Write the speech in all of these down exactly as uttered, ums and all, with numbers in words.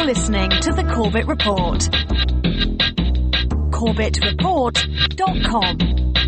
listening to The Corbett Report. corbett report dot com.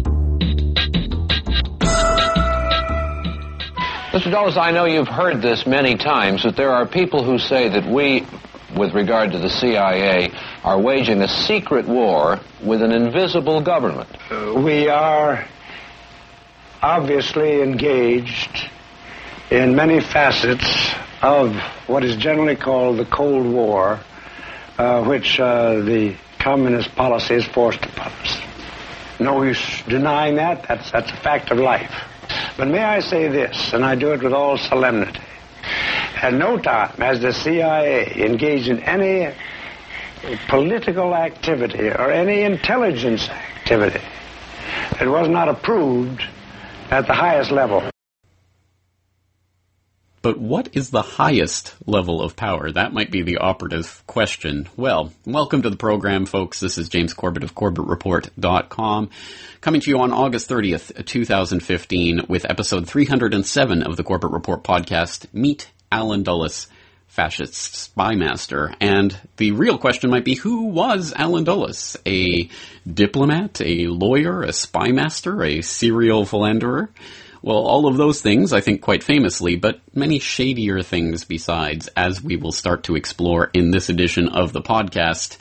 Mister Dulles, I know you've heard this many times, that there are people who say that we, with regard to the C I A, are waging a secret war with an invisible government. Uh, we are obviously engaged in many facets of what is generally called the Cold War, uh, which uh, the communist policy is forced upon us. No use denying that. That's, that's a fact of life. But may I say this, and I do it with all solemnity. At no time has the C I A engaged in any political activity or any intelligence activity that was not approved at the highest level. But what is the highest level of power? That might be the operative question. Well, welcome to the program, folks. This is James Corbett of corbett report dot com, coming to you on August thirtieth, twenty fifteen, with episode three hundred seven of the Corbett Report podcast, Meet Allen Dulles, Fascist Spy Master. And the real question might be, who was Allen Dulles? A diplomat, a lawyer, a spy master, a serial philanderer? Well, all of those things, I think, quite famously, but many shadier things besides, as we will start to explore in this edition of the podcast.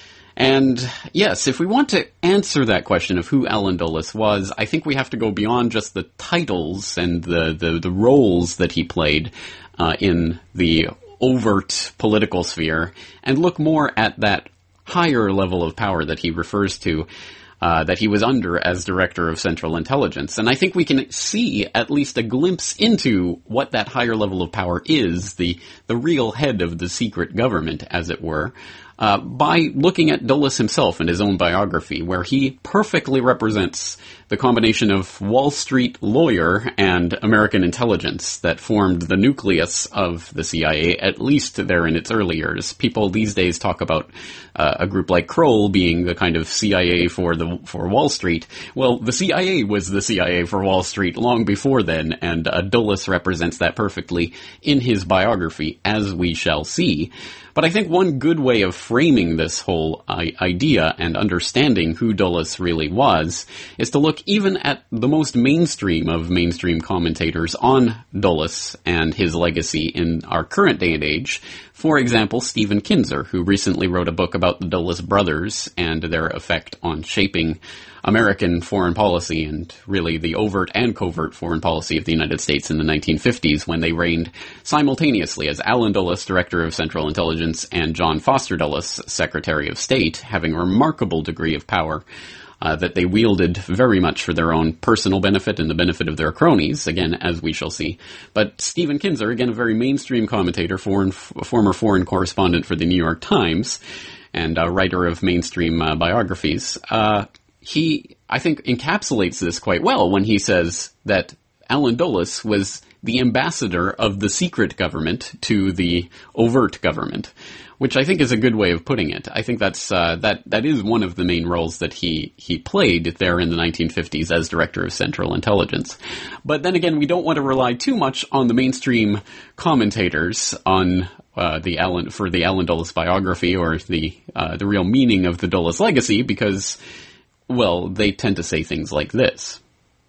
And yes, if we want to answer that question of who Allen Dulles was, I think we have to go beyond just the titles and the, the, the roles that he played uh, in the overt political sphere, and look more at that higher level of power that he refers to, Uh, that he was under as Director of Central Intelligence. And I think we can see at least a glimpse into what that higher level of power is, the, the real head of the secret government, as it were, uh, by looking at Dulles himself in his own biography, where he perfectly represents the combination of Wall Street lawyer and American intelligence that formed the nucleus of the C I A, at least there in its early years. People these days talk about uh, a group like Kroll being the kind of C I A for the for Wall Street. Well, the C I A was the C I A for Wall Street long before then, and uh, Dulles represents that perfectly in his biography, as we shall see. But I think one good way of framing this whole uh, idea and understanding who Dulles really was is to look even at the most mainstream of mainstream commentators on Dulles and his legacy in our current day and age. For example, Stephen Kinzer, who recently wrote a book about the Dulles brothers and their effect on shaping American foreign policy and really the overt and covert foreign policy of the United States in the nineteen fifties, when they reigned simultaneously as Allen Dulles, Director of Central Intelligence, and John Foster Dulles, Secretary of State, having a remarkable degree of power uh, that they wielded very much for their own personal benefit and the benefit of their cronies, again, as we shall see. But Stephen Kinzer, again, a very mainstream commentator, foreign, f- former foreign correspondent for the New York Times, and a writer of mainstream uh, biographies, uh, he, I think, encapsulates this quite well when he says that Allen Dulles was the ambassador of the secret government to the overt government, which I think is a good way of putting it. I think that's uh, that that is one of the main roles that he he played there in the nineteen fifties as Director of Central Intelligence. But then again, we don't want to rely too much on the mainstream commentators on uh, the Allen for the Allen Dulles biography or the uh, the real meaning of the Dulles legacy, because, well, they tend to say things like this.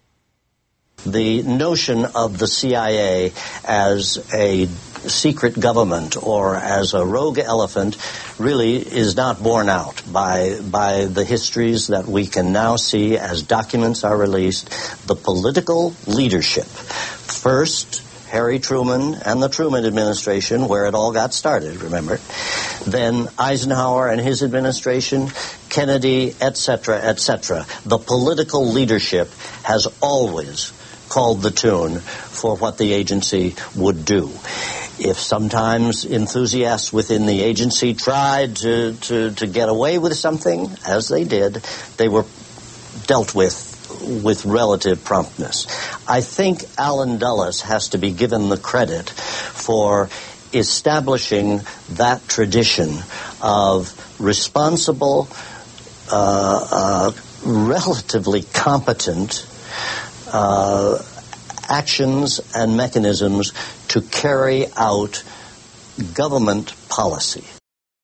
The notion of the C I A as a secret government or as a rogue elephant really is not borne out by by the histories that we can now see as documents are released. The political leadership, first Harry Truman and the Truman administration, where it all got started, remember. Then Eisenhower and his administration, Kennedy, et cetera, et cetera. The political leadership has always called the tune for what the agency would do. If sometimes enthusiasts within the agency tried to, to, to get away with something, as they did, they were dealt with with relative promptness. I think Allen Dulles has to be given the credit for establishing that tradition of responsible, uh, uh, relatively competent uh, actions and mechanisms to carry out government policy.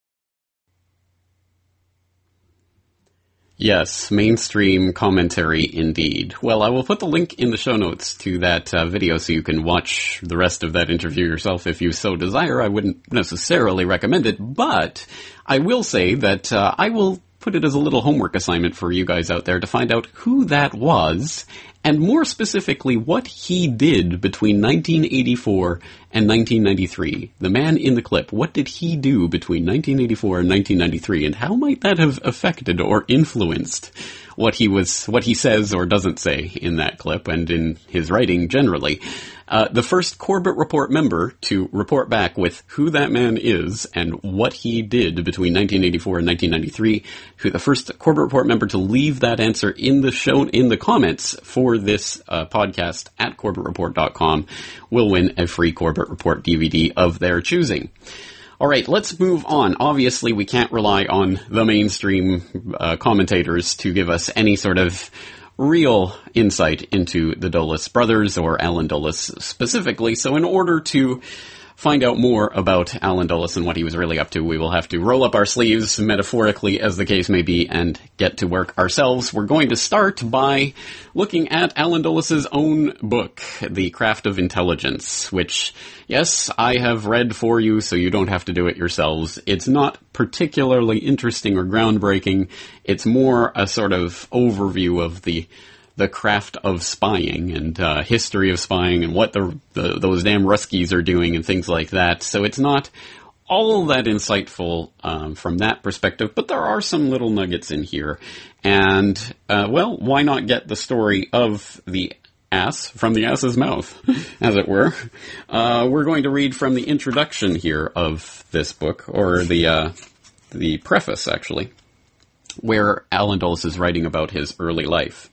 Yes, mainstream commentary indeed. Well, I will put the link in the show notes to that uh, video so you can watch the rest of that interview yourself if you so desire. I wouldn't necessarily recommend it, but I will say that uh, I will put it as a little homework assignment for you guys out there to find out who that was, and more specifically, what he did between nineteen eighty-four and nineteen ninety-three. The man in the clip, what did he do between nineteen eighty-four and nineteen ninety-three, and how might that have affected or influenced what he was, what he says or doesn't say in that clip and in his writing generally? Uh, the first Corbett Report member to report back with who that man is and what he did between nineteen eighty-four and nineteen ninety-three, who the first Corbett Report member to leave that answer in the show, in the comments for this uh, podcast at Corbett Report dot com will win a free Corbett Report D V D of their choosing. All right, let's move on. Obviously, we can't rely on the mainstream uh, commentators to give us any sort of real insight into the Dulles brothers, or Allen Dulles specifically. So in order to find out more about Allen Dulles and what he was really up to, we will have to roll up our sleeves, metaphorically as the case may be, and get to work ourselves. We're going to start by looking at Allen Dulles' own book, The Craft of Intelligence, which, yes, I have read for you, so you don't have to do it yourselves. It's not particularly interesting or groundbreaking. It's more a sort of overview of the the craft of spying and uh, history of spying and what the, the those damn Ruskies are doing and things like that. So it's not all that insightful um, from that perspective, but there are some little nuggets in here. And, uh, well, why not get the story of the ass from the ass's mouth, as it were. Uh, we're going to read from the introduction here of this book, or the uh, the preface, actually, where Allen Dulles is writing about his early life.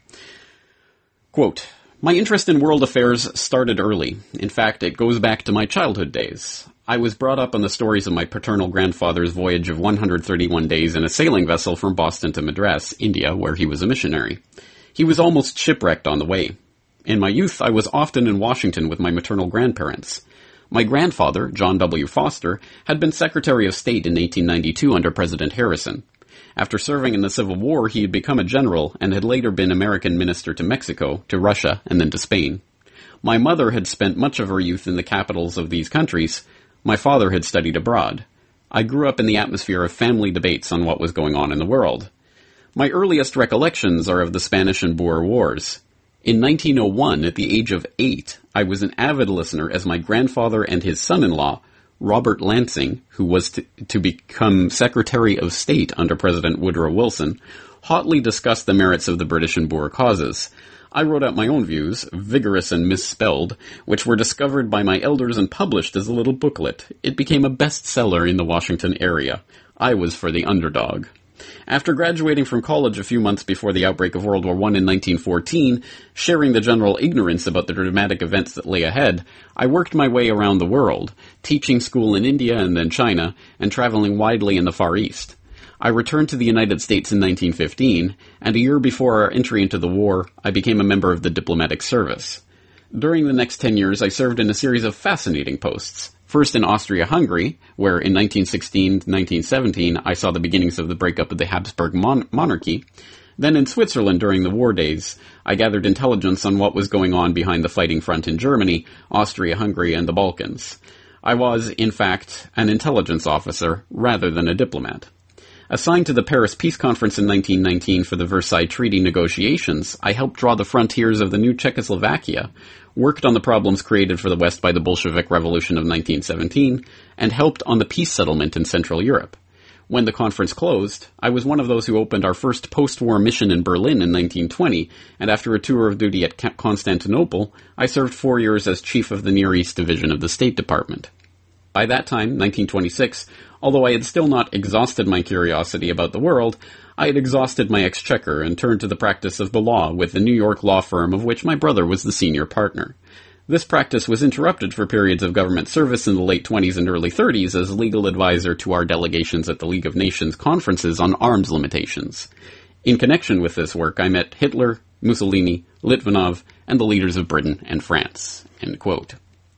Quote, "My interest in world affairs started early. In fact, it goes back to my childhood days. I was brought up on the stories of my paternal grandfather's voyage of one hundred thirty-one days in a sailing vessel from Boston to Madras, India, where he was a missionary. He was almost shipwrecked on the way. In my youth, I was often in Washington with my maternal grandparents. My grandfather, John W. Foster, had been Secretary of State in eighteen ninety-two under President Harrison. After serving in the Civil War, he had become a general and had later been American minister to Mexico, to Russia, and then to Spain. My mother had spent much of her youth in the capitals of these countries. My father had studied abroad. I grew up in the atmosphere of family debates on what was going on in the world. My earliest recollections are of the Spanish and Boer Wars. In nineteen oh one, at the age of eight, I was an avid listener as my grandfather and his son-in-law, Robert Lansing, who was to, to become Secretary of State under President Woodrow Wilson, hotly discussed the merits of the British and Boer causes. I wrote out my own views, vigorous and misspelled, which were discovered by my elders and published as a little booklet. It became a bestseller in the Washington area. I was for the underdog. After graduating from college a few months before the outbreak of World War One in nineteen fourteen, sharing the general ignorance about the dramatic events that lay ahead, I worked my way around the world, teaching school in India and then China, and traveling widely in the Far East. I returned to the United States in nineteen fifteen, and a year before our entry into the war, I became a member of the diplomatic service. During the next ten years, I served in a series of fascinating posts. First in Austria-Hungary, where in nineteen sixteen to nineteen seventeen I saw the beginnings of the breakup of the Habsburg mon- monarchy. Then in Switzerland during the war days, I gathered intelligence on what was going on behind the fighting front in Germany, Austria-Hungary, and the Balkans. I was, in fact, an intelligence officer rather than a diplomat. Assigned to the Paris Peace Conference in nineteen nineteen for the Versailles Treaty negotiations, I helped draw the frontiers of the new Czechoslovakia, worked on the problems created for the West by the Bolshevik Revolution of nineteen seventeen, and helped on the peace settlement in Central Europe. When the conference closed, I was one of those who opened our first post-war mission in Berlin in nineteen twenty, and after a tour of duty at Constantinople, I served four years as chief of the Near East Division of the State Department. By that time, nineteen twenty-six, although I had still not exhausted my curiosity about the world, I had exhausted my exchequer and turned to the practice of the law with the New York law firm of which my brother was the senior partner. This practice was interrupted for periods of government service in the late twenties and early thirties as legal advisor to our delegations at the League of Nations conferences on arms limitations. In connection with this work, I met Hitler, Mussolini, Litvinov, and the leaders of Britain and France." End quote.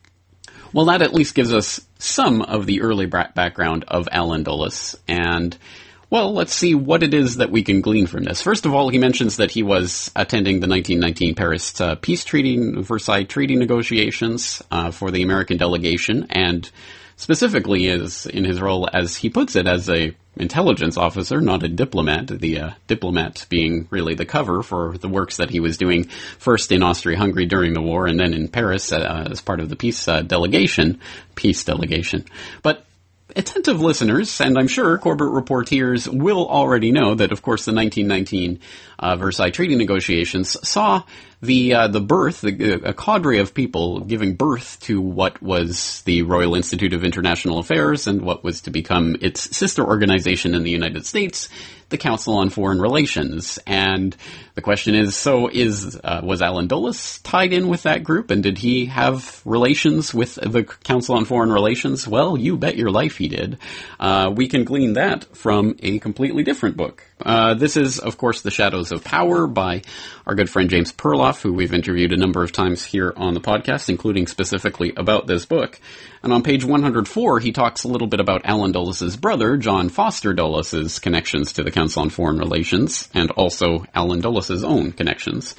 Well, that at least gives us some of the early background of Allen Dulles, and Well, let's see what it is that we can glean from this. First of all, he mentions that he was attending the nineteen nineteen Paris uh, Peace Treaty, Versailles Treaty negotiations uh, for the American delegation, and specifically is in his role, as he puts it, as a intelligence officer, not a diplomat, the uh, diplomat being really the cover for the works that he was doing first in Austria-Hungary during the war and then in Paris uh, as part of the peace uh, delegation, peace delegation. But attentive listeners, and I'm sure Corbett reporters will already know that, of course, the nineteen nineteen uh, Versailles Treaty negotiations saw the uh, the birth, the, a cadre of people giving birth to what was the Royal Institute of International Affairs and what was to become its sister organization in the United States, the Council on Foreign Relations. And the question is, so is uh, was Allen Dulles tied in with that group, and did he have relations with the Council on Foreign Relations? Well, you bet your life he did. Uh, we can glean that from a completely different book. Uh, this is, of course, The Shadows of Power by our good friend James Perloff, who we've interviewed a number of times here on the podcast, including specifically about this book. And on page one hundred four, he talks a little bit about Allen Dulles' brother, John Foster Dulles' connections to the Council on Foreign Relations, and also Allen Dulles' own connections.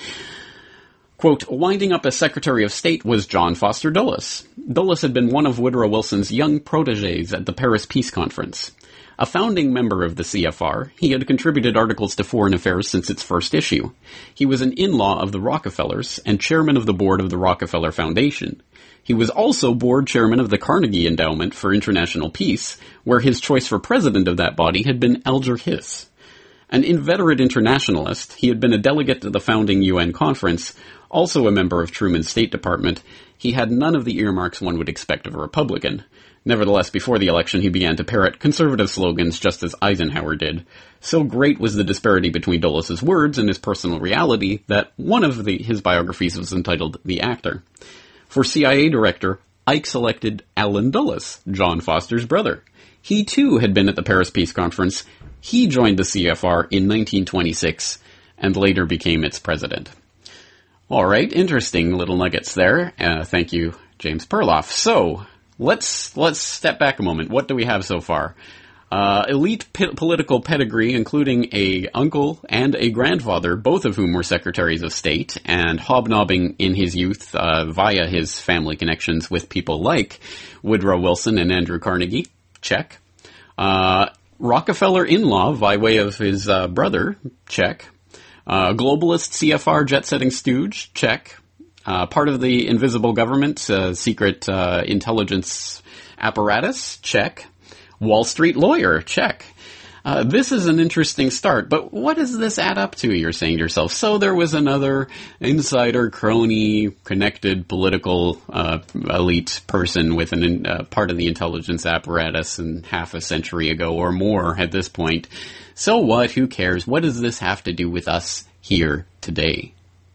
Quote, winding up as Secretary of State was John Foster Dulles. Dulles had been one of Woodrow Wilson's young protégés at the Paris Peace Conference. A founding member of the C F R, he had contributed articles to Foreign Affairs since its first issue. He was an in-law of the Rockefellers and chairman of the board of the Rockefeller Foundation. He was also board chairman of the Carnegie Endowment for International Peace, where his choice for president of that body had been Alger Hiss. An inveterate internationalist, he had been a delegate to the founding U N conference, also a member of Truman's State Department. He had none of the earmarks one would expect of a Republican. Nevertheless, before the election, he began to parrot conservative slogans just as Eisenhower did. So great was the disparity between Dulles' words and his personal reality that one of the, his biographies was entitled The Actor. For C I A director, Ike selected Allen Dulles, John Foster's brother. He too had been at the Paris Peace Conference. He joined the C F R in nineteen twenty-six and later became its president. All right, interesting little nuggets there. Uh, thank you, James Perloff. So, let's let's step back a moment. What do we have so far? Uh, elite p- political pedigree, including a uncle and a grandfather, both of whom were secretaries of state, and hobnobbing in his youth uh, via his family connections with people like Woodrow Wilson and Andrew Carnegie. Check. Uh, Rockefeller in-law by way of his uh, brother. Check. Uh, globalist C F R jet-setting stooge. Check. Uh, part of the invisible government, uh, secret uh, intelligence apparatus. Check. Wall Street lawyer, check. Uh, this is an interesting start, but what does this add up to, you're saying to yourself? So there was another insider, crony, connected political uh, elite person with an uh, part of the intelligence apparatus and half a century ago or more at this point. So what? Who cares? What does this have to do with us here today?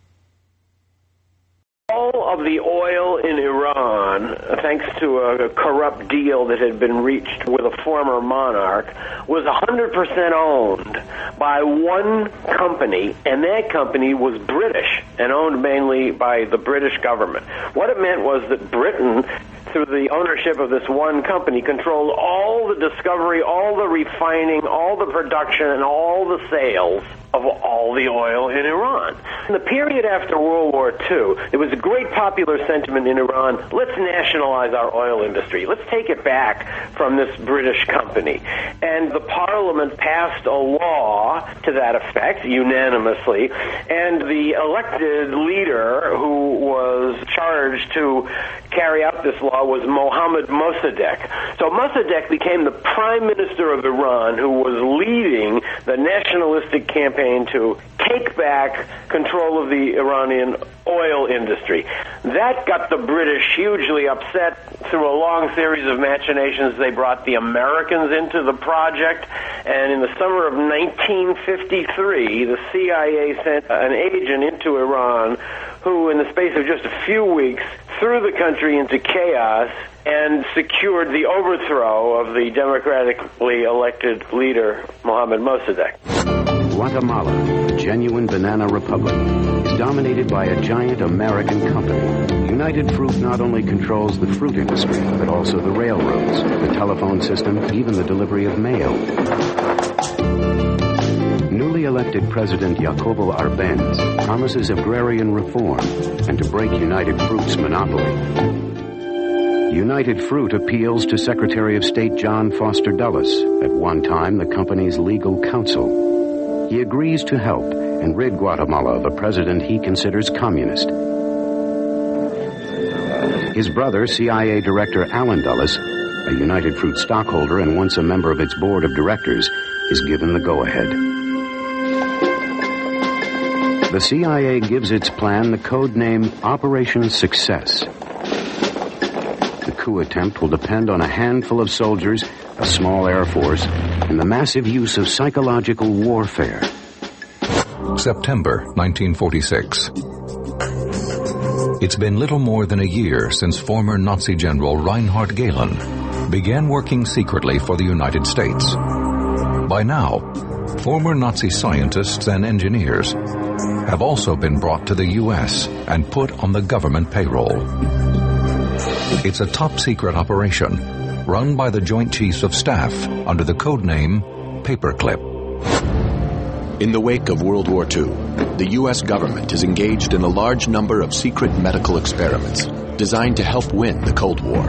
All of the oil in Iran, thanks to a corrupt deal that had been reached with a former monarch, was one hundred percent owned by one company, and that company was British and owned mainly by the British government. What it meant was that Britain, through the ownership of this one company, controlled all the discovery, all the refining, all the production, and all the sales of all the oil in Iran. In the period after World War Two, there was a great popular sentiment in Iran, let's nationalize our oil industry. Let's take it back from this British company. And the parliament passed a law to that effect, unanimously, and the elected leader who was charged to carry out this law was Mohammad Mossadegh. So Mossadegh became the prime minister of Iran, who was leading the nationalistic campaign to take back control of the Iranian oil industry. That got the British hugely upset. Through a long series of machinations, they brought the Americans into the project, and in the summer of nineteen fifty-three, the C I A sent an agent into Iran who, in the space of just a few weeks, threw the country into chaos and secured the overthrow of the democratically elected leader, Mohammad Mossadegh. Guatemala, a genuine banana republic, is dominated by a giant American company. United Fruit not only controls the fruit industry, but also the railroads, the telephone system, even the delivery of mail. elected President Jacobo Arbenz promises agrarian reform and to break United Fruit's monopoly. United Fruit appeals to Secretary of State John Foster Dulles, at one time the company's legal counsel. He agrees to help and rid Guatemala of a president he considers communist. His brother, C I A Director Alan Dulles, a United Fruit stockholder and once a member of its board of directors, is given the go-ahead. The C I A gives its plan the code name Operation Success. The coup attempt will depend on a handful of soldiers, a small air force, and the massive use of psychological warfare. September nineteen forty-six. It's been little more than a year since former Nazi General Reinhard Gehlen began working secretly for the United States. By now, former Nazi scientists and engineers have also been brought to the U S and put on the government payroll. It's a top-secret operation run by the Joint Chiefs of Staff under the code name Paperclip. In the wake of World War Two, the U S government is engaged in a large number of secret medical experiments designed to help win the Cold War.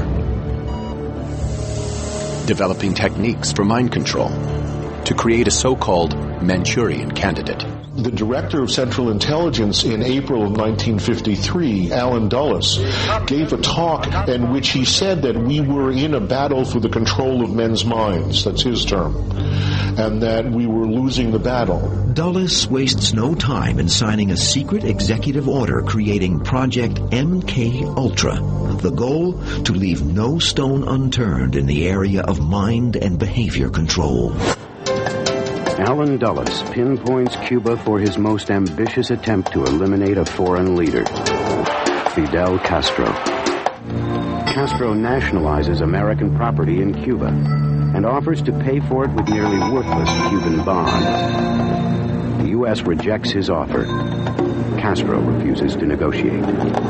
Developing techniques for mind control to create a so-called Manchurian candidate. The director of Central Intelligence in April of nineteen fifty-three, Alan Dulles, gave a talk in which he said that we were in a battle for the control of men's minds, that's his term, and that we were losing the battle. Dulles wastes no time in signing a secret executive order creating Project M K Ultra. The goal, to leave no stone unturned in the area of mind and behavior control. Alan Dulles pinpoints Cuba for his most ambitious attempt to eliminate a foreign leader, Fidel Castro. Castro nationalizes American property in Cuba and offers to pay for it with nearly worthless Cuban bonds. The U S rejects his offer. Castro refuses to negotiate.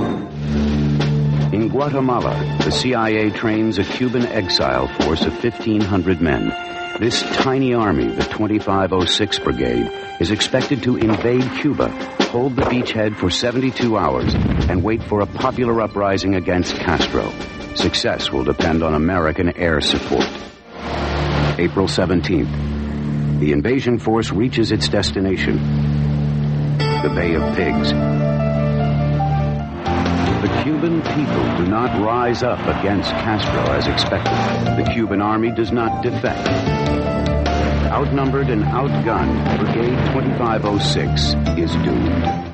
In Guatemala, the C I A trains a Cuban exile force of fifteen hundred men. This tiny army, the twenty-five oh six Brigade, is expected to invade Cuba, hold the beachhead for seventy-two hours, and wait for a popular uprising against Castro. Success will depend on American air support. April seventeenth. The invasion force reaches its destination, the Bay of Pigs. The Cuban people do not rise up against Castro as expected. The Cuban army does not defect. Outnumbered and outgunned, Brigade twenty-five oh six is doomed.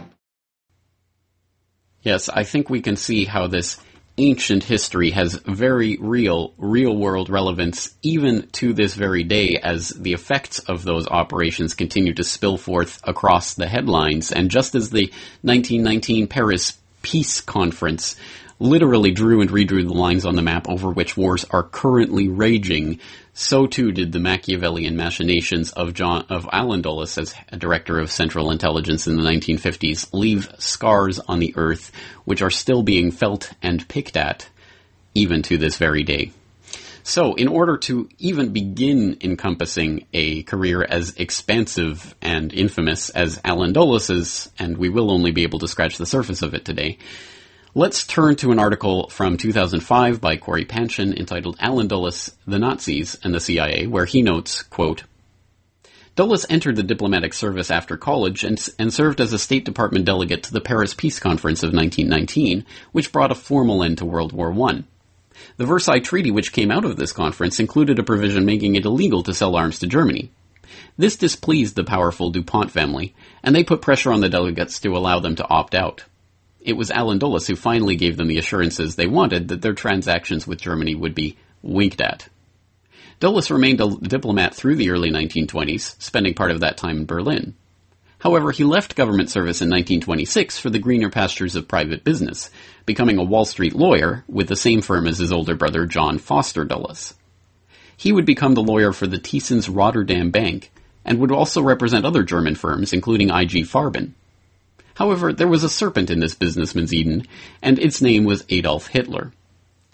Yes, I think we can see how this ancient history has very real, real-world relevance even to this very day as the effects of those operations continue to spill forth across the headlines. And just as the nineteen nineteen Paris Peace Conference literally drew and redrew the lines on the map over which wars are currently raging, so too did the Machiavellian machinations of John of Alan Dulles as director of Central Intelligence in the nineteen fifties leave scars on the earth which are still being felt and picked at even to this very day. So, in order to even begin encompassing a career as expansive and infamous as Alan Dulles's, and we will only be able to scratch the surface of it today, let's turn to an article from two thousand five by Corey Panshin entitled Alan Dulles, the Nazis, and the C I A, where he notes, quote, Dulles entered the diplomatic service after college and, and served as a State Department delegate to the Paris Peace Conference of nineteen nineteen, which brought a formal end to World War One. The Versailles Treaty which came out of this conference included a provision making it illegal to sell arms to Germany. This displeased the powerful DuPont family, and they put pressure on the delegates to allow them to opt out. It was Alan Dulles who finally gave them the assurances they wanted that their transactions with Germany would be winked at. Dulles remained a diplomat through the early nineteen twenties, spending part of that time in Berlin. However, he left government service in nineteen twenty-six for the greener pastures of private business, becoming a Wall Street lawyer with the same firm as his older brother John Foster Dulles. He would become the lawyer for the Thyssen Rotterdam Bank, and would also represent other German firms, including I G Farben. However, there was a serpent in this businessman's Eden, and its name was Adolf Hitler.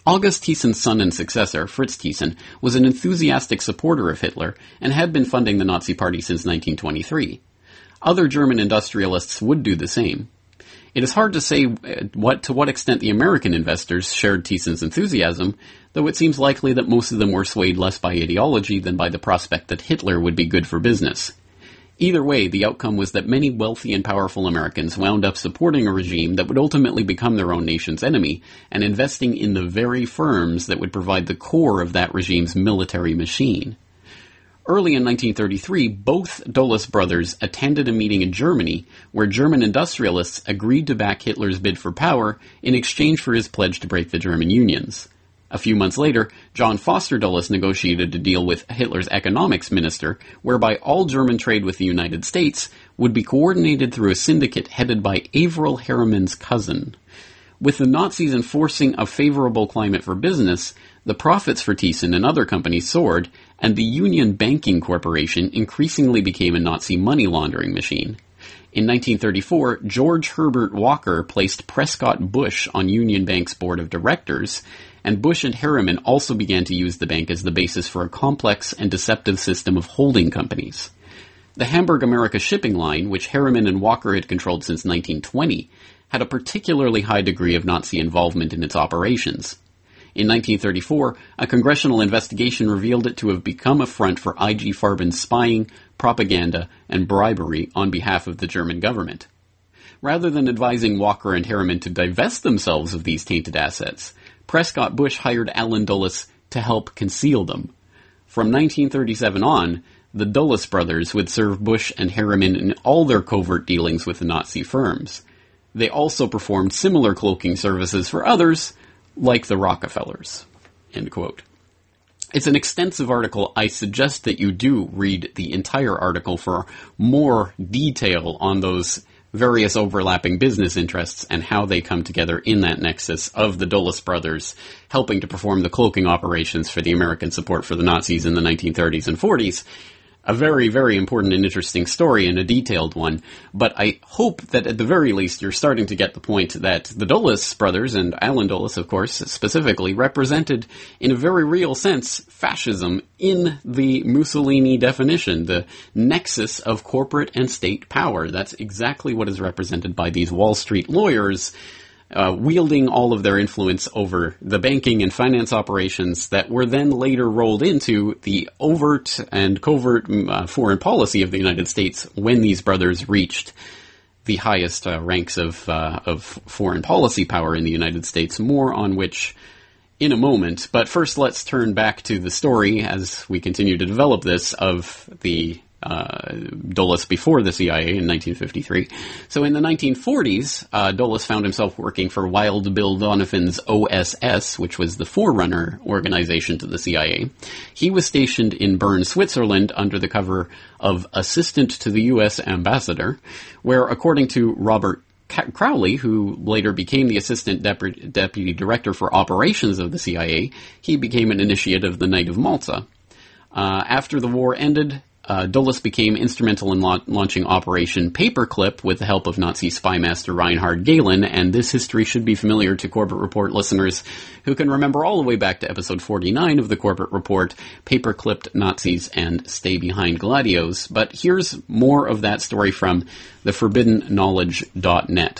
August Thiesen's son and successor, Fritz Thyssen, was an enthusiastic supporter of Hitler and had been funding the Nazi Party since nineteen twenty-three. Other German industrialists would do the same. It is hard to say what to what extent the American investors shared Thiesen's enthusiasm, though it seems likely that most of them were swayed less by ideology than by the prospect that Hitler would be good for business. Either way, the outcome was that many wealthy and powerful Americans wound up supporting a regime that would ultimately become their own nation's enemy, and investing in the very firms that would provide the core of that regime's military machine. Early in nineteen thirty-three, both Dulles brothers attended a meeting in Germany where German industrialists agreed to back Hitler's bid for power in exchange for his pledge to break the German unions. A few months later, John Foster Dulles negotiated a deal with Hitler's economics minister whereby all German trade with the United States would be coordinated through a syndicate headed by Averell Harriman's cousin. With the Nazis enforcing a favorable climate for business, the profits for Thiessen and other companies soared, and the Union Banking Corporation increasingly became a Nazi money laundering machine. In nineteen thirty-four, George Herbert Walker placed Prescott Bush on Union Bank's board of directors, and Bush and Harriman also began to use the bank as the basis for a complex and deceptive system of holding companies. The Hamburg America shipping line, which Harriman and Walker had controlled since nineteen twenty, had a particularly high degree of Nazi involvement in its operations. In nineteen thirty-four, a congressional investigation revealed it to have become a front for I G Farben's spying, propaganda, and bribery on behalf of the German government. Rather than advising Walker and Harriman to divest themselves of these tainted assets, Prescott Bush hired Allen Dulles to help conceal them. From nineteen thirty-seven on, the Dulles brothers would serve Bush and Harriman in all their covert dealings with the Nazi firms. They also performed similar cloaking services for others, like the Rockefellers. End quote. It's an extensive article. I suggest that you do read the entire article for more detail on those various overlapping business interests and how they come together in that nexus of the Dulles brothers helping to perform the cloaking operations for the American support for the Nazis in the nineteen thirties and forties. A very, very important and interesting story and a detailed one, but I hope that at the very least you're starting to get the point that the Dulles brothers, and Allen Dulles, of course, specifically, represented, in a very real sense, fascism in the Mussolini definition, the nexus of corporate and state power. That's exactly what is represented by these Wall Street lawyers, Uh, wielding all of their influence over the banking and finance operations that were then later rolled into the overt and covert uh, foreign policy of the United States when these brothers reached the highest uh, ranks of uh, of foreign policy power in the United States, more on which in a moment. But first, let's turn back to the story as we continue to develop this of the Uh, Dulles before the C I A in nineteen fifty-three. So in the nineteen forties, uh, Dulles found himself working for Wild Bill Donovan's O S S, which was the forerunner organization to the C I A. He was stationed in Bern, Switzerland, under the cover of assistant to the U S ambassador, where, according to Robert Crowley, who later became the assistant Dep- deputy director for operations of the C I A, he became an initiate of the Knight of Malta. Uh, after the war ended, Uh, Dulles became instrumental in la- launching Operation Paperclip with the help of Nazi spymaster Reinhard Gehlen, and this history should be familiar to Corbett Report listeners who can remember all the way back to episode forty-nine of the Corbett Report, Paperclipped Nazis and Stay Behind Gladios. But here's more of that story from the forbidden knowledge dot net.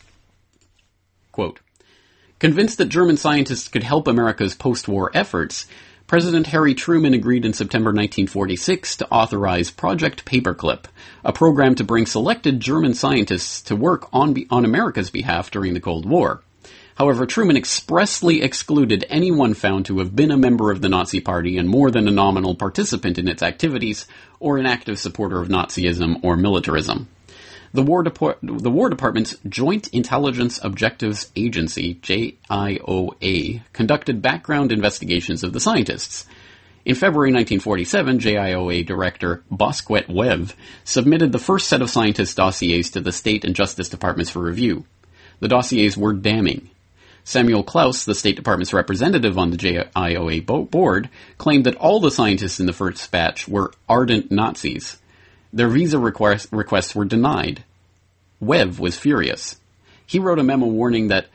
Quote, "Convinced that German scientists could help America's post-war efforts, President Harry Truman agreed in September nineteen forty-six to authorize Project Paperclip, a program to bring selected German scientists to work on, be- on America's behalf during the Cold War. However, Truman expressly excluded anyone found to have been a member of the Nazi Party and more than a nominal participant in its activities, or an active supporter of Nazism or militarism. The War, Depor- the War Department's Joint Intelligence Objectives Agency, J I O A, conducted background investigations of the scientists. In February nineteen forty-seven, J I O A Director Bosquet Webb submitted the first set of scientist dossiers to the State and Justice Departments for review. The dossiers were damning. Samuel Klaus, the State Department's representative on the J I O A board, claimed that all the scientists in the first batch were ardent Nazis. Their visa request, requests were denied. Webb was furious. He wrote a memo warning that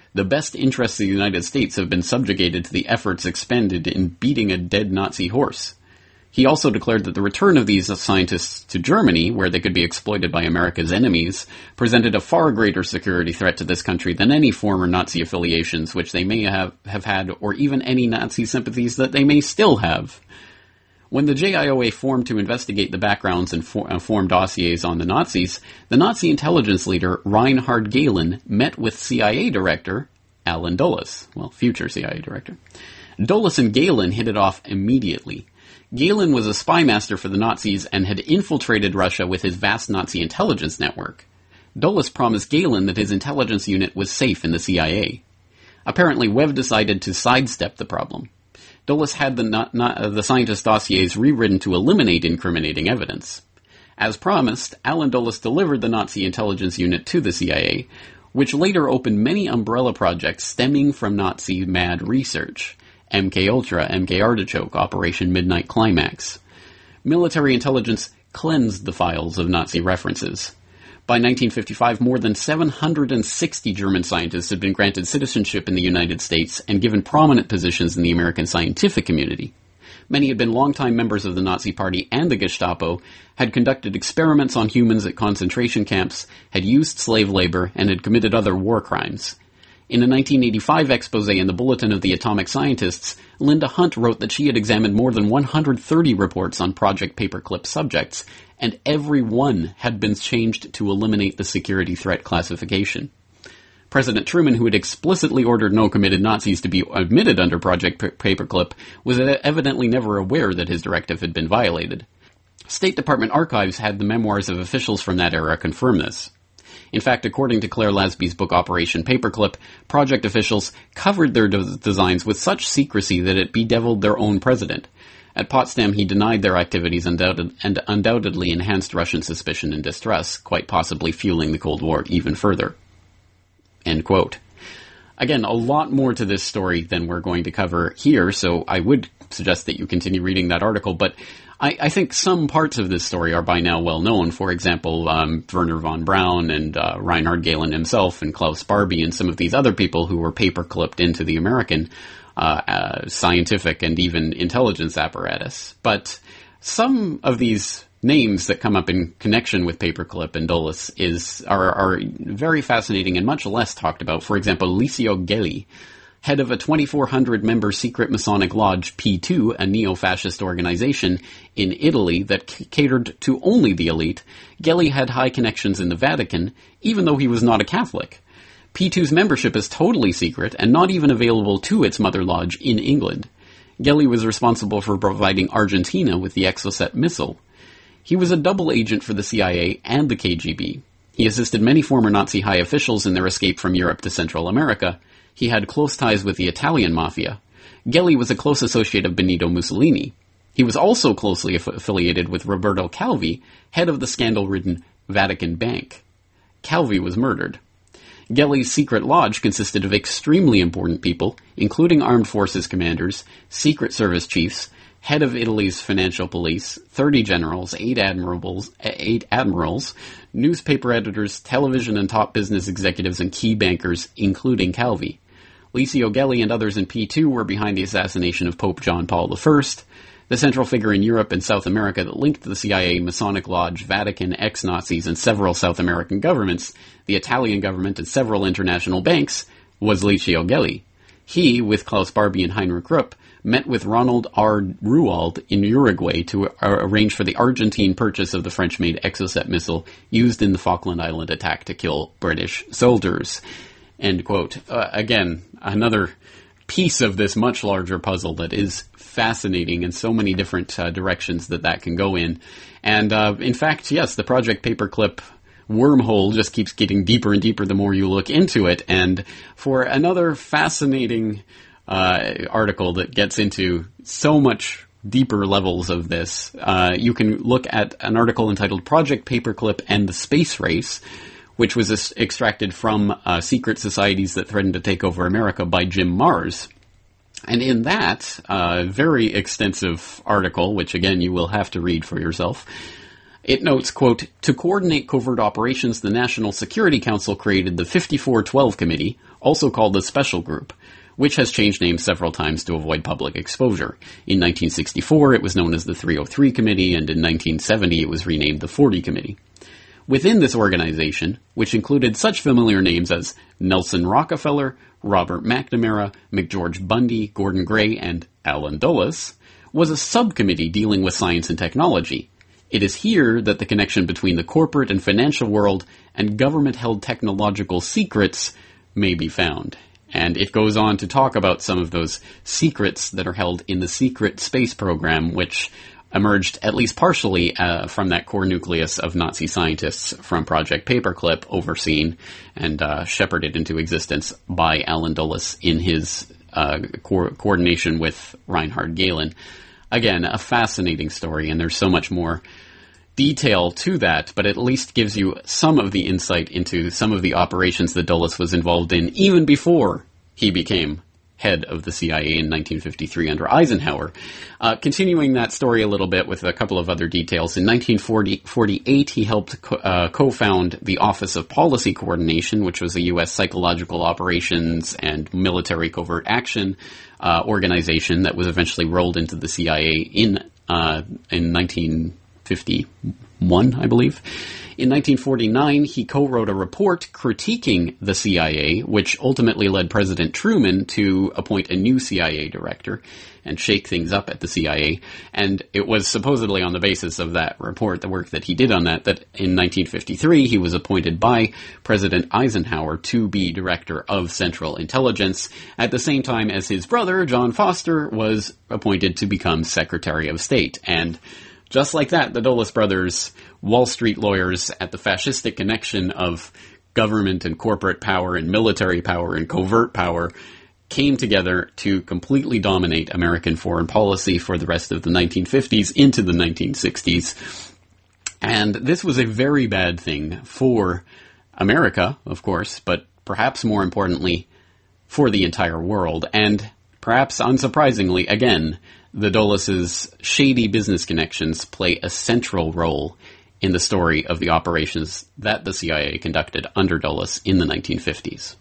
the best interests of the United States have been subjugated to the efforts expended in beating a dead Nazi horse. He also declared that the return of these scientists to Germany, where they could be exploited by America's enemies, presented a far greater security threat to this country than any former Nazi affiliations which they may have, have had, or even any Nazi sympathies that they may still have. When the J I O A formed to investigate the backgrounds and for, uh, form dossiers on the Nazis, the Nazi intelligence leader Reinhard Gehlen met with C I A director Allen Dulles, well, future C I A director. Dulles and Gehlen hit it off immediately. Gehlen was a spy master for the Nazis and had infiltrated Russia with his vast Nazi intelligence network. Dulles promised Gehlen that his intelligence unit was safe in the C I A. Apparently, Webb decided to sidestep the problem. Dulles had the, not, not, uh, the scientist dossiers rewritten to eliminate incriminating evidence. As promised, Allen Dulles delivered the Nazi intelligence unit to the C I A, which later opened many umbrella projects stemming from Nazi mad research. M K Ultra, M K Artichoke, Operation Midnight Climax. Military intelligence cleansed the files of Nazi references. By nineteen fifty-five, more than seven hundred sixty German scientists had been granted citizenship in the United States and given prominent positions in the American scientific community. Many had been longtime members of the Nazi Party and the Gestapo, had conducted experiments on humans at concentration camps, had used slave labor, and had committed other war crimes. In a nineteen eighty-five expose in the Bulletin of the Atomic Scientists, Linda Hunt wrote that she had examined more than one hundred thirty reports on Project Paperclip subjects, and every one had been changed to eliminate the security threat classification. President Truman, who had explicitly ordered no committed Nazis to be admitted under Project Paperclip, was evidently never aware that his directive had been violated. State Department archives had the memoirs of officials from that era confirm this. In fact, according to Claire Lasby's book Operation Paperclip, project officials covered their de- designs with such secrecy that it bedeviled their own president. At Potsdam, he denied their activities undoubted, and undoubtedly enhanced Russian suspicion and distrust, quite possibly fueling the Cold War even further. End quote. Again, a lot more to this story than we're going to cover here, so I would suggest that you continue reading that article, but I, I think some parts of this story are by now well known. For example, um, Werner von Braun and uh, Reinhard Gehlen himself and Klaus Barbie and some of these other people who were paper-clipped into the American uh, uh, scientific and even intelligence apparatus. But some of these names that come up in connection with Paperclip and Dulles is are, are very fascinating and much less talked about. For example, Licio Gelli, head of a twenty-four hundred member secret Masonic Lodge P two, a neo-fascist organization in Italy that c- catered to only the elite. Gelli had high connections in the Vatican, even though he was not a Catholic. P two's membership is totally secret and not even available to its mother lodge in England. Gelli was responsible for providing Argentina with the Exocet missile. He was a double agent for the C I A and the K G B. He assisted many former Nazi high officials in their escape from Europe to Central America. He had close ties with the Italian mafia. Gelli was a close associate of Benito Mussolini. He was also closely aff- affiliated with Roberto Calvi, head of the scandal-ridden Vatican Bank. Calvi was murdered. Gelli's secret lodge consisted of extremely important people, including armed forces commanders, secret service chiefs, head of Italy's financial police, thirty generals, eight admirals, eight admirals, newspaper editors, television and top business executives, and key bankers, including Calvi. Licio Gelli and others in P two were behind the assassination of Pope John Paul the First, the central figure in Europe and South America that linked the C I A, Masonic Lodge, Vatican, ex-Nazis, and several South American governments, the Italian government, and several international banks, was Licio Gelli. He, with Klaus Barbie and Heinrich Rupp, met with Ronald R. Ruwald in Uruguay to uh, arrange for the Argentine purchase of the French-made Exocet missile used in the Falkland Island attack to kill British soldiers. End quote. Uh, again, another piece of this much larger puzzle that is fascinating in so many different uh, directions that that can go in. And uh, in fact, yes, the Project Paperclip wormhole just keeps getting deeper and deeper the more you look into it. And for another fascinating uh, article that gets into so much deeper levels of this, uh, you can look at an article entitled Project Paperclip and the Space Race, which was uh, extracted from uh, Secret Societies That Threatened to Take Over America by Jim Marrs. And in that uh, very extensive article, which again you will have to read for yourself, It notes, quote, to coordinate covert operations, the National Security Council created the fifty-four twelve Committee, also called the Special Group, which has changed names several times to avoid public exposure. In nineteen sixty-four, it was known as the three oh three Committee, and in nineteen seventy, it was renamed the forty Committee. Within this organization, which included such familiar names as Nelson Rockefeller, Robert McNamara, McGeorge Bundy, Gordon Gray, and Allen Dulles, was a subcommittee dealing with science and technology. It is here that the connection between the corporate and financial world and government-held technological secrets may be found. And it goes on to talk about some of those secrets that are held in the secret space program, which emerged at least partially uh, from that core nucleus of Nazi scientists from Project Paperclip, overseen and uh, shepherded into existence by Allen Dulles in his uh, co- coordination with Reinhard Gehlen. Again, a fascinating story, and there's so much more detail to that, but at least gives you some of the insight into some of the operations that Dulles was involved in even before he became head of the C I A in nineteen fifty-three under Eisenhower. Uh, continuing that story a little bit with a couple of other details, in nineteen forty-eight he helped co- uh, co-found the Office of Policy Coordination, which was a U S psychological operations and military covert action uh, organization that was eventually rolled into the C I A in uh, in nineteen fifty-one, I believe. In nineteen forty-nine, he co-wrote a report critiquing the C I A, which ultimately led President Truman to appoint a new C I A director and shake things up at the C I A. And it was supposedly on the basis of that report, the work that he did on that, that in nineteen fifty-three he was appointed by President Eisenhower to be Director of Central Intelligence, at the same time as his brother, John Foster, was appointed to become Secretary of State. And just like that, the Dulles brothers, Wall Street lawyers at the fascistic connection of government and corporate power and military power and covert power, came together to completely dominate American foreign policy for the rest of the nineteen fifties into the nineteen sixties. And this was a very bad thing for America, of course, but perhaps more importantly, for the entire world. And perhaps unsurprisingly, again, the Dulles' shady business connections play a central role in the story of the operations that the C I A conducted under Dulles in the nineteen fifties.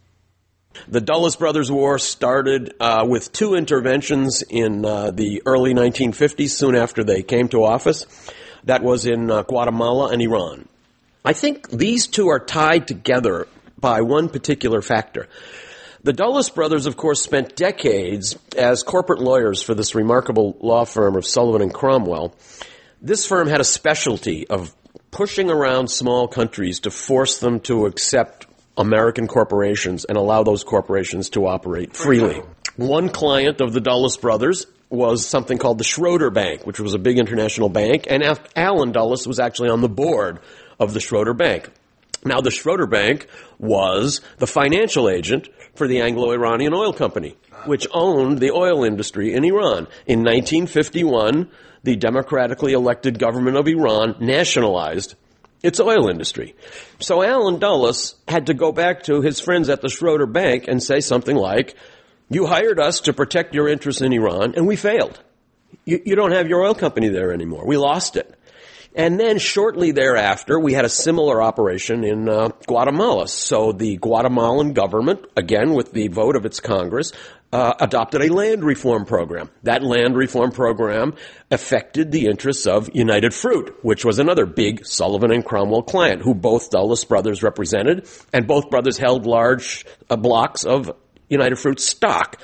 The Dulles Brothers War started uh, with two interventions in uh, the early nineteen fifties, soon after they came to office. That was in uh, Guatemala and Iran. I think these two are tied together by one particular factor. The Dulles brothers, of course, spent decades as corporate lawyers for this remarkable law firm of Sullivan and Cromwell. This firm had a specialty of pushing around small countries to force them to accept American corporations and allow those corporations to operate freely. One client of the Dulles brothers was something called the Schroeder Bank, which was a big international bank, and Allen Dulles was actually on the board of the Schroeder Bank. Now, the Schroeder Bank was the financial agent for the Anglo-Iranian Oil Company, which owned the oil industry in Iran. In nineteen fifty-one, the democratically elected government of Iran nationalized its oil industry. So Allen Dulles had to go back to his friends at the Schroeder Bank and say something like, you hired us to protect your interests in Iran, and we failed. You, you don't have your oil company there anymore. We lost it. And then shortly thereafter, we had a similar operation in uh, Guatemala. So the Guatemalan government, again with the vote of its Congress, uh, adopted a land reform program. That land reform program affected the interests of United Fruit, which was another big Sullivan and Cromwell client, who both Dulles brothers represented, and both brothers held large uh, blocks of United Fruit stock.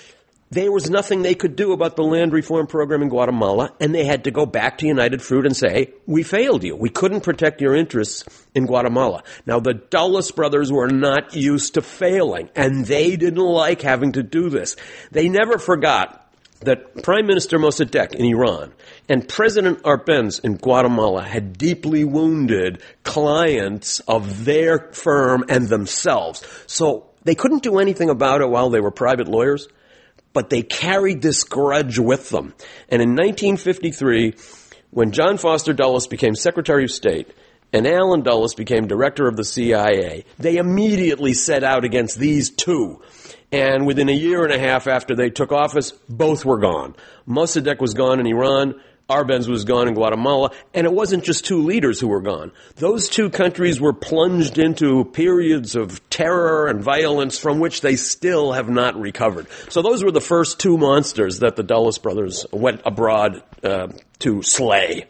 There was nothing they could do about the land reform program in Guatemala, and they had to go back to United Fruit and say, we failed you. We couldn't protect your interests in Guatemala. Now, the Dulles brothers were not used to failing, and they didn't like having to do this. They never forgot that Prime Minister Mossadegh in Iran and President Arbenz in Guatemala had deeply wounded clients of their firm and themselves. So they couldn't do anything about it while they were private lawyers, but they carried this grudge with them. And in nineteen fifty-three, when John Foster Dulles became Secretary of State and Allen Dulles became director of the C I A, they immediately set out against these two. And within a year and a half after they took office, both were gone. Mossadegh was gone in Iran. Arbenz was gone in Guatemala, and it wasn't just two leaders who were gone. Those two countries were plunged into periods of terror and violence from which they still have not recovered. So those were the first two monsters that the Dulles brothers went abroad uh, to slay.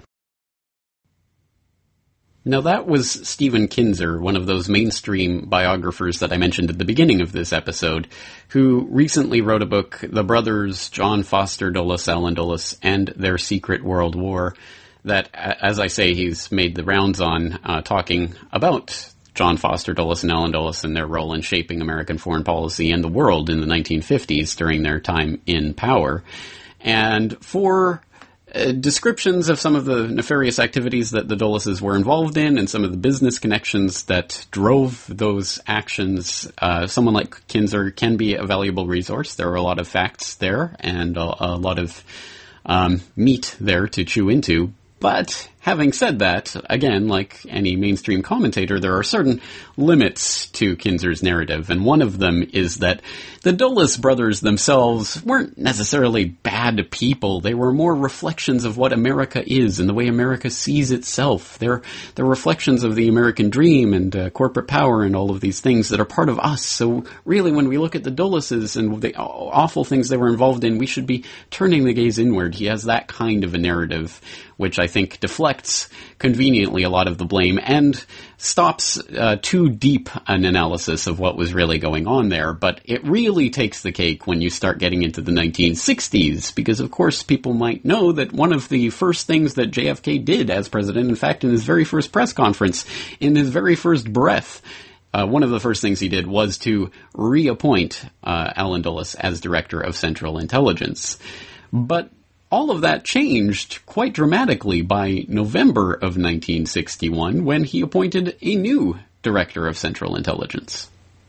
Now that was Stephen Kinzer, one of those mainstream biographers that I mentioned at the beginning of this episode, who recently wrote a book, The Brothers John Foster Dulles, Allen Dulles, and Their Secret World War, that, as I say, he's made the rounds on, uh, talking about John Foster Dulles and Allen Dulles and their role in shaping American foreign policy and the world in the nineteen fifties during their time in power. And for Uh, descriptions of some of the nefarious activities that the Dulleses were involved in and some of the business connections that drove those actions, uh, someone like Kinzer can be a valuable resource. There are a lot of facts there and a, a lot of um, meat there to chew into. But having said that, again, like any mainstream commentator, there are certain limits to Kinzer's narrative, and one of them is that the Dulles brothers themselves weren't necessarily bad people. They were more reflections of what America is and the way America sees itself. They're, they're reflections of the American dream and uh, corporate power and all of these things that are part of us. So really, when we look at the Dulleses and the awful things they were involved in, we should be turning the gaze inward. He has that kind of a narrative, which I think deflects conveniently a lot of the blame and stops uh, too deep an analysis of what was really going on there. But it really takes the cake when you start getting into the nineteen sixties, because of course people might know that one of the first things that J F K did as president, in fact in his very first press conference, in his very first breath, Uh, one of the first things he did was to reappoint uh, Allen Dulles as Director of Central Intelligence. But all of that changed quite dramatically by November of nineteen sixty-one when he appointed a new Director of Central Intelligence.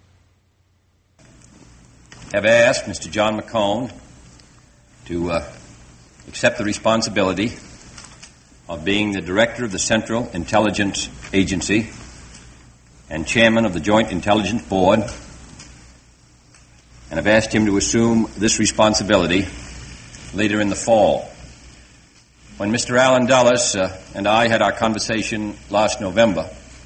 Have asked Mister John McCone to uh, accept the responsibility of being the Director of the Central Intelligence Agency and Chairman of the Joint Intelligence Board, and have asked him to assume this responsibility later in the fall. When Mister Allen Dulles uh, and I had our conversation last November,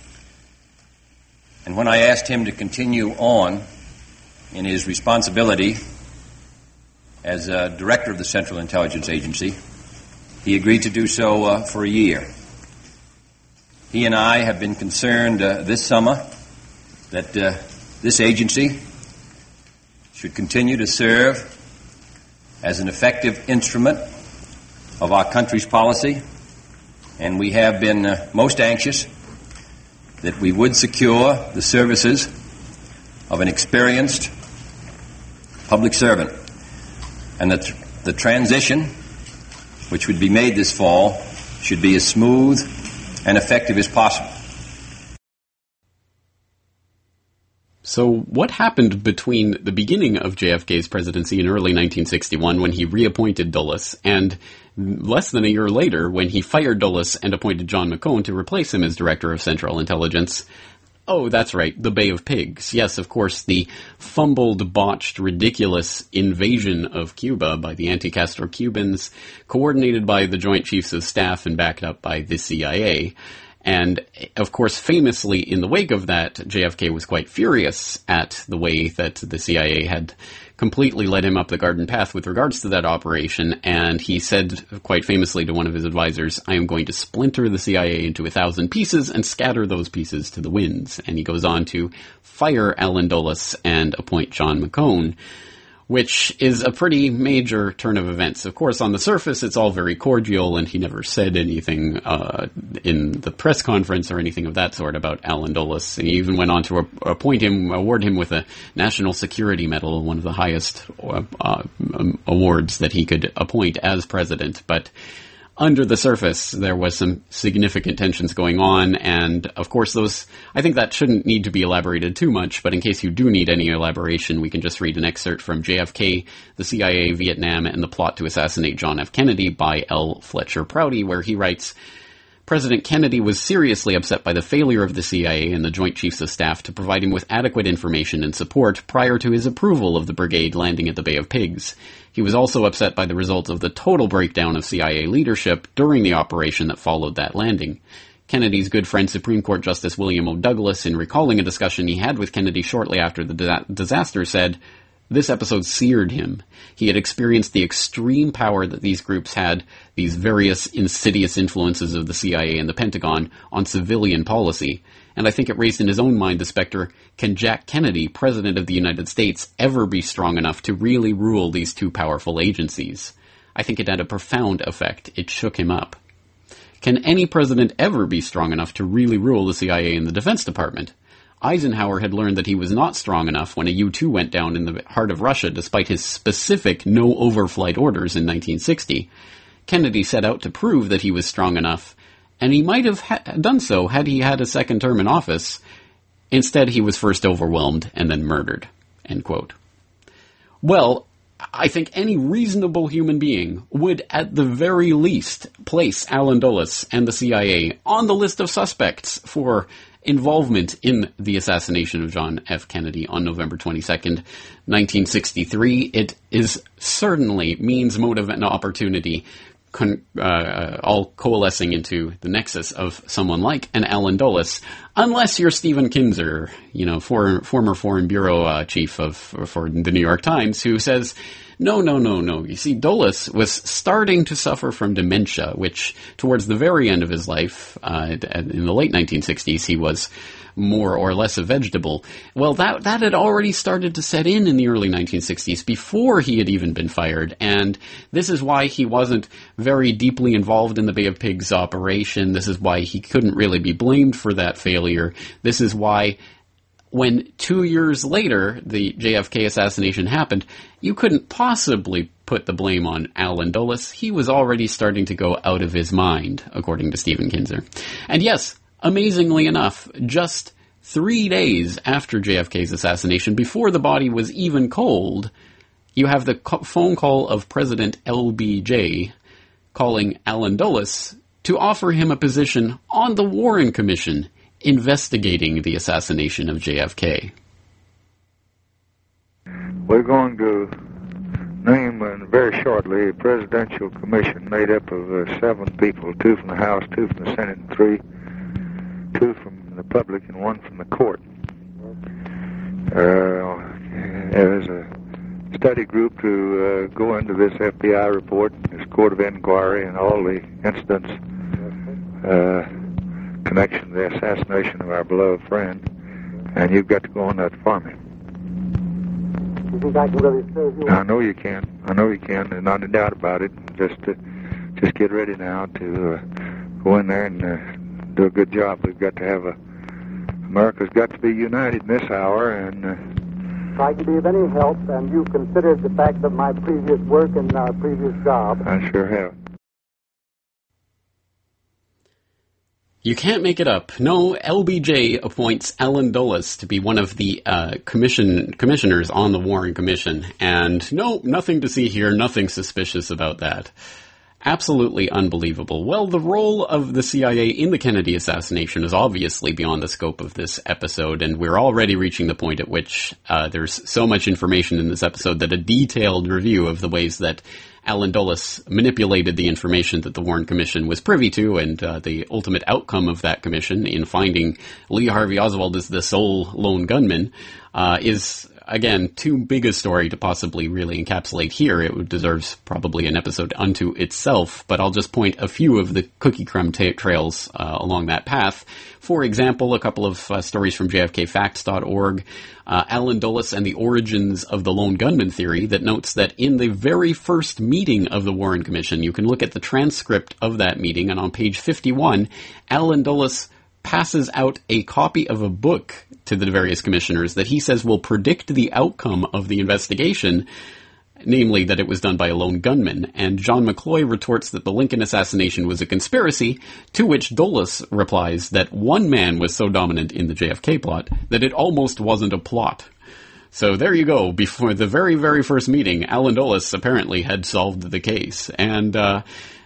and when I asked him to continue on in his responsibility as uh, Director of the Central Intelligence Agency, he agreed to do so uh, for a year. He and I have been concerned uh, this summer that uh, this agency should continue to serve as an effective instrument of our country's policy, and we have been uh, most anxious that we would secure the services of an experienced public servant, and that the transition, which would be made this fall, should be as smooth and effective as possible. So what happened between the beginning of J F K's presidency in early nineteen sixty-one when he reappointed Dulles and less than a year later when he fired Dulles and appointed John McCone to replace him as Director of Central Intelligence? Oh, that's right, the Bay of Pigs. Yes, of course, the fumbled, botched, ridiculous invasion of Cuba by the anti-Castro Cubans, coordinated by the Joint Chiefs of Staff and backed up by the C I A. And, of course, famously, in the wake of that, J F K was quite furious at the way that the C I A had completely led him up the garden path with regards to that operation, and he said quite famously to one of his advisors, "I am going to splinter the C I A into a thousand pieces and scatter those pieces to the winds." And he goes on to fire Allen Dulles and appoint John McCone, which is a pretty major turn of events. Of course, on the surface, it's all very cordial, and he never said anything uh, in the press conference or anything of that sort about Allen Dulles. And he even went on to appoint him, award him with a National Security Medal, one of the highest uh, uh, awards that he could appoint as president. But under the surface, there was some significant tensions going on, and of course those, I think that shouldn't need to be elaborated too much, but in case you do need any elaboration, we can just read an excerpt from J F K, the C I A, Vietnam, and the Plot to Assassinate John F. Kennedy by L. Fletcher Prouty, where he writes, President Kennedy was seriously upset by the failure of the C I A and the Joint Chiefs of Staff to provide him with adequate information and support prior to his approval of the brigade landing at the Bay of Pigs. He was also upset by the result of the total breakdown of C I A leadership during the operation that followed that landing. Kennedy's good friend Supreme Court Justice William O. Douglas, in recalling a discussion he had with Kennedy shortly after the di- disaster, said, "This episode seared him. He had experienced the extreme power that these groups had, these various insidious influences of the C I A and the Pentagon, on civilian policy. And I think it raised in his own mind the specter, can Jack Kennedy, President of the United States, ever be strong enough to really rule these two powerful agencies? I think it had a profound effect. It shook him up. Can any president ever be strong enough to really rule the C I A and the Defense Department? Eisenhower had learned that he was not strong enough when a U two went down in the heart of Russia despite his specific no-overflight orders in nineteen sixty. Kennedy set out to prove that he was strong enough, and he might have ha- done so had he had a second term in office. Instead, he was first overwhelmed and then murdered." End quote. Well, I think any reasonable human being would at the very least place Allen Dulles and the C I A on the list of suspects for involvement in the assassination of John F. Kennedy on November twenty-second, nineteen sixty-three. It is certainly means, motive, and opportunity con- uh, all coalescing into the nexus of someone like an Allen Dulles, unless you're Stephen Kinzer, you know, for, former Foreign Bureau uh, chief of for the New York Times, who says, no, no, no, no. You see, Dulles was starting to suffer from dementia, which towards the very end of his life, uh, in the late nineteen sixties, he was more or less a vegetable. Well, that that had already started to set in in the early nineteen sixties, before he had even been fired, and this is why he wasn't very deeply involved in the Bay of Pigs operation. This is why he couldn't really be blamed for that failure. This is why when two years later the J F K assassination happened, you couldn't possibly put the blame on Allen Dulles. He was already starting to go out of his mind, according to Stephen Kinzer. And yes, amazingly enough, just three days after J F K's assassination, before the body was even cold, you have the co- phone call of President L B J calling Allen Dulles to offer him a position on the Warren Commission investigating the assassination of J F K. We're going to name uh, very shortly a presidential commission made up of uh, seven people, two from the House, two from the Senate, and three, two from the public, and one from the court. Uh, there's a study group to uh, go into this F B I report, this court of inquiry, and all the incidents uh, connection to the assassination of our beloved friend, and you've got to go on that for me. You think I can really serve you? I know you can. I know you can. There's not a doubt about it. Just to, just get ready now to uh, go in there and uh, do a good job. We've got to have a... America's got to be united in this hour, and... Uh, if I can be of any help, and you considered the fact of my previous work and our previous job... I sure have. You can't make it up. No, L B J appoints Allen Dulles to be one of the uh, commission commissioners on the Warren Commission. And no, nothing to see here, nothing suspicious about that. Absolutely unbelievable. Well, the role of the C I A in the Kennedy assassination is obviously beyond the scope of this episode, and we're already reaching the point at which uh, there's so much information in this episode that a detailed review of the ways that Allen Dulles manipulated the information that the Warren Commission was privy to, and uh, the ultimate outcome of that commission in finding Lee Harvey Oswald as the sole lone gunman uh, is, again, too big a story to possibly really encapsulate here. It deserves probably an episode unto itself, but I'll just point a few of the cookie crumb ta- trails uh, along that path. For example, a couple of uh, stories from J F K facts dot org, uh, Allen Dulles and the origins of the lone gunman theory, that notes that in the very first meeting of the Warren Commission, you can look at the transcript of that meeting, and on page fifty-one, Allen Dulles passes out a copy of a book to the various commissioners that he says will predict the outcome of the investigation, namely that it was done by a lone gunman. And John McCloy retorts that the Lincoln assassination was a conspiracy, to which Dulles replies that one man was so dominant in the J F K plot that it almost wasn't a plot. So there you go. Before the very, very first meeting, Allen Dulles apparently had solved the case. And, uh,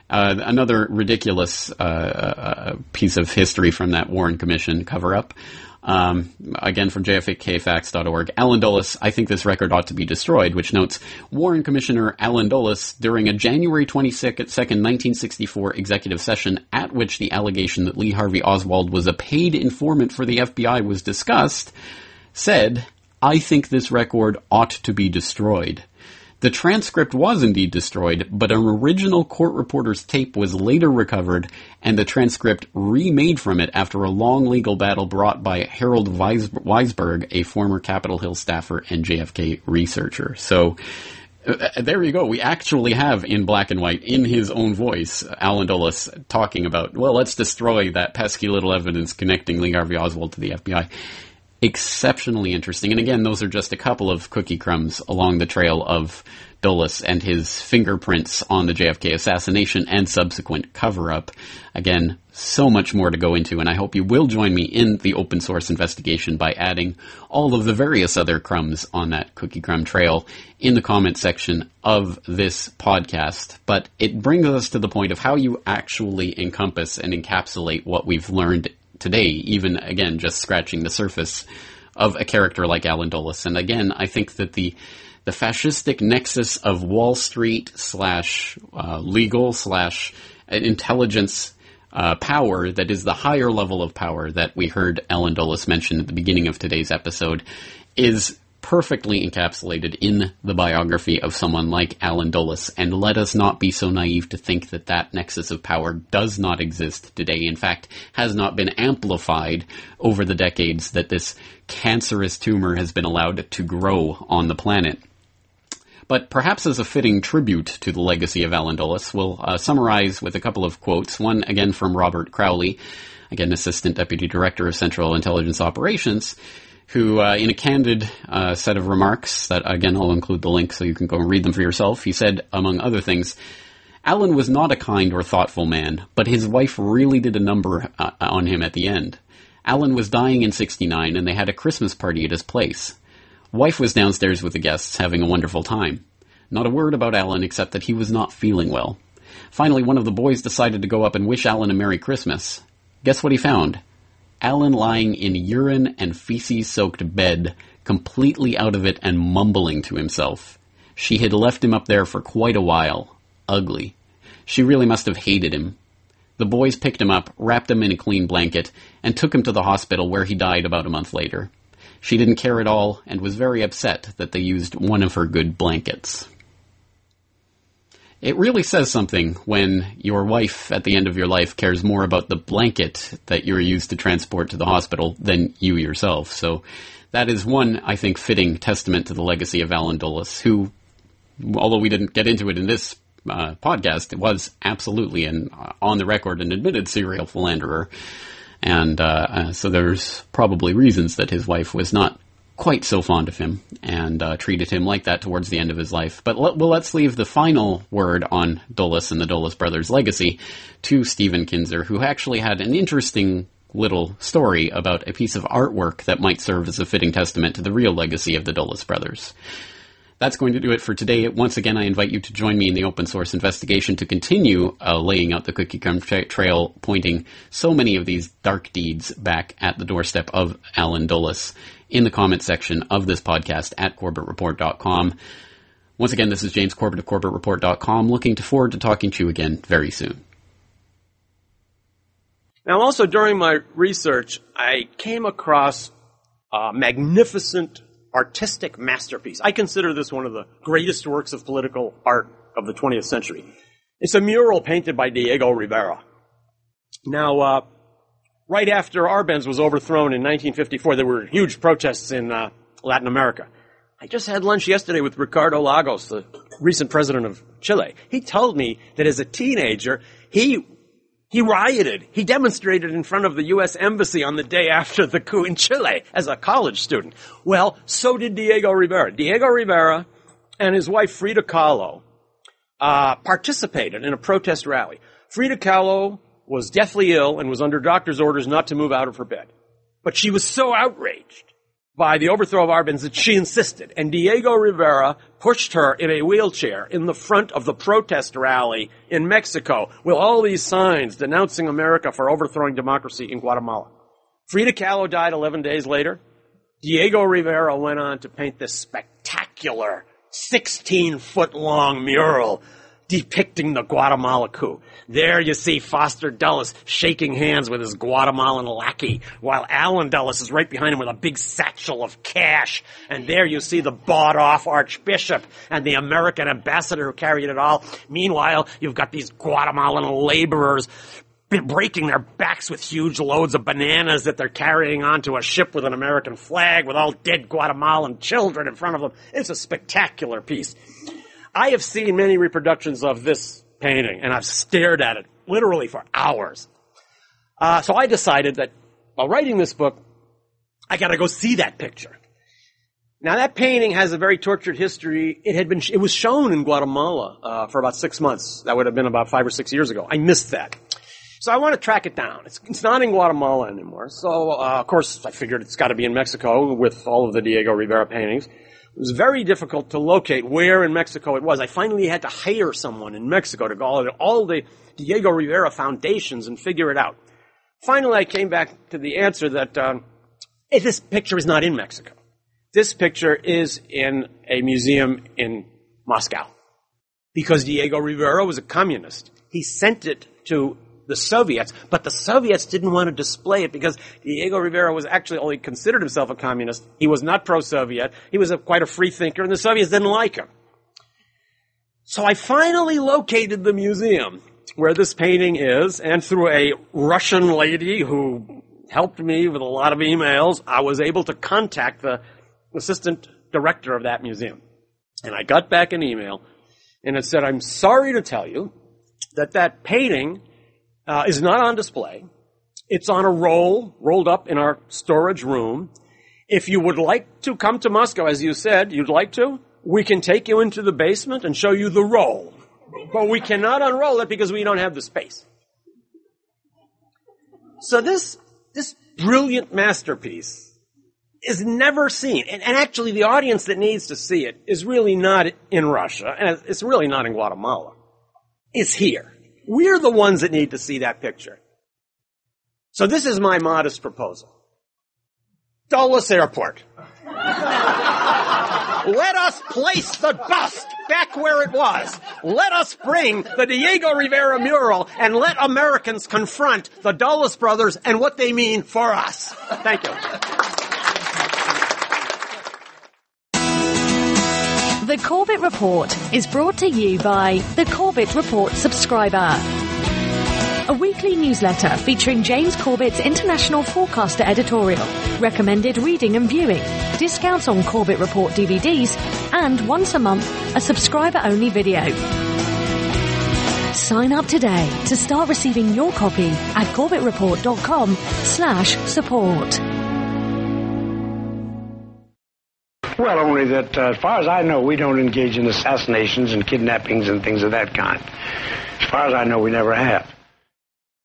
Uh, another ridiculous uh, uh, piece of history from that Warren Commission cover-up. Um, again, from J F K facts dot org. Alan Dulles, I think this record ought to be destroyed, which notes Warren Commissioner Alan Dulles, during a January twenty-second, nineteen sixty-four executive session at which the allegation that Lee Harvey Oswald was a paid informant for the F B I was discussed, said, "I think this record ought to be destroyed." The transcript was indeed destroyed, but an original court reporter's tape was later recovered, and the transcript remade from it after a long legal battle brought by Harold Weis- Weisberg, a former Capitol Hill staffer and J F K researcher. So, uh, there you go. We actually have in black and white, in his own voice, Alan Dulles talking about, well, let's destroy that pesky little evidence connecting Lee Harvey Oswald to the F B I. Exceptionally interesting. And again, those are just a couple of cookie crumbs along the trail of Dulles and his fingerprints on the J F K assassination and subsequent cover-up. Again, so much more to go into, and I hope you will join me in the open source investigation by adding all of the various other crumbs on that cookie crumb trail in the comment section of this podcast. But it brings us to the point of how you actually encompass and encapsulate what we've learned today, even, again, just scratching the surface of a character like Alan Dulles. And again, I think that the the fascistic nexus of Wall Street slash uh, legal slash intelligence uh, power that is the higher level of power that we heard Alan Dulles mention at the beginning of today's episode is perfectly encapsulated in the biography of someone like Alan Dulles. And let us not be so naive to think that that nexus of power does not exist today. In fact, has not been amplified over the decades that this cancerous tumor has been allowed to grow on the planet. But perhaps as a fitting tribute to the legacy of Alan Dulles, we'll uh, summarize with a couple of quotes. One, again, from Robert Crowley, again, Assistant Deputy Director of Central Intelligence Operations, who, uh, in a candid uh, set of remarks that, again, I'll include the link so you can go and read them for yourself, he said, among other things, "Alan was not a kind or thoughtful man, but his wife really did a number uh, on him at the end. Alan was dying in sixty-nine, and they had a Christmas party at his place. Wife was downstairs with the guests, having a wonderful time. Not a word about Alan except that he was not feeling well. Finally, one of the boys decided to go up and wish Alan a Merry Christmas. Guess what he found? Alan lying in urine and feces-soaked bed, completely out of it and mumbling to himself. She had left him up there for quite a while. Ugly. She really must have hated him. The boys picked him up, wrapped him in a clean blanket, and took him to the hospital where he died about a month later. She didn't care at all and was very upset that they used one of her good blankets." It really says something when your wife at the end of your life cares more about the blanket that you're used to transport to the hospital than you yourself. So that is one, I think, fitting testament to the legacy of Alan Dulles, who, although we didn't get into it in this uh, podcast, was absolutely an uh, on the record and admitted serial philanderer. And uh, uh, so there's probably reasons that his wife was not quite so fond of him and uh, treated him like that towards the end of his life. But let, well, let's leave the final word on Dulles and the Dulles brothers' legacy to Stephen Kinzer, who actually had an interesting little story about a piece of artwork that might serve as a fitting testament to the real legacy of the Dulles brothers. That's going to do it for today. Once again, I invite you to join me in the open source investigation to continue uh, laying out the cookie crumb tra- trail, pointing so many of these dark deeds back at the doorstep of Alan Dulles in the comment section of this podcast at Corbett Report dot com. Once again, this is James Corbett of Corbett Report dot com, looking forward to talking to you again very soon. Now, also during my research, I came across a magnificent artistic masterpiece. I consider this one of the greatest works of political art of the twentieth century. It's a mural painted by Diego Rivera. Now, uh, right after Arbenz was overthrown in nineteen fifty-four, there were huge protests in uh, Latin America. I just had lunch yesterday with Ricardo Lagos, the recent president of Chile. He told me that as a teenager, he He rioted. He demonstrated in front of the U S Embassy on the day after the coup in Chile as a college student. Well, so did Diego Rivera. Diego Rivera and his wife Frida Kahlo uh, participated in a protest rally. Frida Kahlo was deathly ill and was under doctor's orders not to move out of her bed. But she was so outraged by the overthrow of Arbenz that she insisted. And Diego Rivera pushed her in a wheelchair in the front of the protest rally in Mexico with all these signs denouncing America for overthrowing democracy in Guatemala. Frida Kahlo died eleven days later. Diego Rivera went on to paint this spectacular sixteen-foot-long mural depicting the Guatemala coup. There you see Foster Dulles shaking hands with his Guatemalan lackey, while Allen Dulles is right behind him with a big satchel of cash. And there you see the bought-off archbishop and the American ambassador who carried it all. Meanwhile, you've got these Guatemalan laborers breaking their backs with huge loads of bananas that they're carrying onto a ship with an American flag with all dead Guatemalan children in front of them. It's a spectacular piece. I have seen many reproductions of this painting, and I've stared at it literally for hours. Uh, so I decided that while writing this book, I got to go see that picture. Now, that painting has a very tortured history. It had been, it was shown in Guatemala uh, for about six months. That would have been about five or six years ago. I missed that. So I want to track it down. It's, it's not in Guatemala anymore. So, uh, of course, I figured it's got to be in Mexico with all of the Diego Rivera paintings. It was very difficult to locate where in Mexico it was. I finally had to hire someone in Mexico to go all, all the Diego Rivera foundations and figure it out. Finally, I came back to the answer that um, this picture is not in Mexico. This picture is in a museum in Moscow. Because Diego Rivera was a communist, he sent it to the Soviets, but the Soviets didn't want to display it because Diego Rivera was actually only considered himself a communist. He was not pro-Soviet. He was a, quite a free thinker, and the Soviets didn't like him. So I finally located the museum where this painting is, and through a Russian lady who helped me with a lot of emails, I was able to contact the assistant director of that museum. And I got back an email, and it said, I'm sorry to tell you that that painting Uh, is not on display. It's on a roll, rolled up in our storage room. If you would like to come to Moscow, as you said, you'd like to, we can take you into the basement and show you the roll. But we cannot unroll it because we don't have the space. So this, this brilliant masterpiece is never seen. And, and actually the audience that needs to see it is really not in Russia, and it's really not in Guatemala. It's here. We're the ones that need to see that picture. So this is my modest proposal. Dulles Airport. Let us place the bust back where it was. Let us bring the Diego Rivera mural and let Americans confront the Dulles brothers and what they mean for us. Thank you. The Corbett Report is brought to you by the Corbett Report subscriber. A weekly newsletter featuring James Corbett's International Forecaster editorial, recommended reading and viewing, discounts on Corbett Report D V Ds, and once a month, a subscriber-only video. Sign up today to start receiving your copy at corbettreport.com slash support. Well, only that, uh, as far as I know, we don't engage in assassinations and kidnappings and things of that kind. As far as I know, we never have.